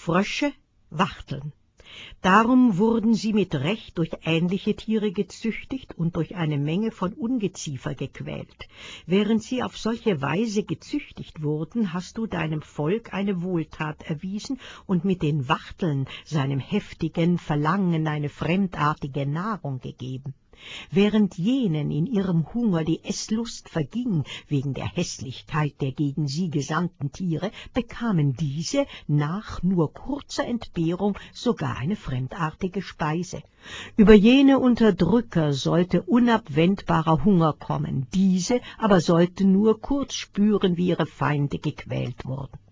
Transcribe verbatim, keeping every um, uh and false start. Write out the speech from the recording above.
Frösche, Wachteln. Darum wurden sie mit Recht durch ähnliche Tiere gezüchtigt und durch eine Menge von Ungeziefer gequält. Während sie auf solche Weise gezüchtigt wurden, hast du deinem Volk eine Wohltat erwiesen und mit den Wachteln seinem heftigen Verlangen eine fremdartige Nahrung gegeben. Während jenen in ihrem Hunger die Esslust verging wegen der Hässlichkeit der gegen sie gesandten Tiere, bekamen diese nach nur kurzer Entbehrung sogar eine fremdartige Speise. Über jene Unterdrücker sollte unabwendbarer Hunger kommen, diese aber sollten nur kurz spüren, wie ihre Feinde gequält wurden.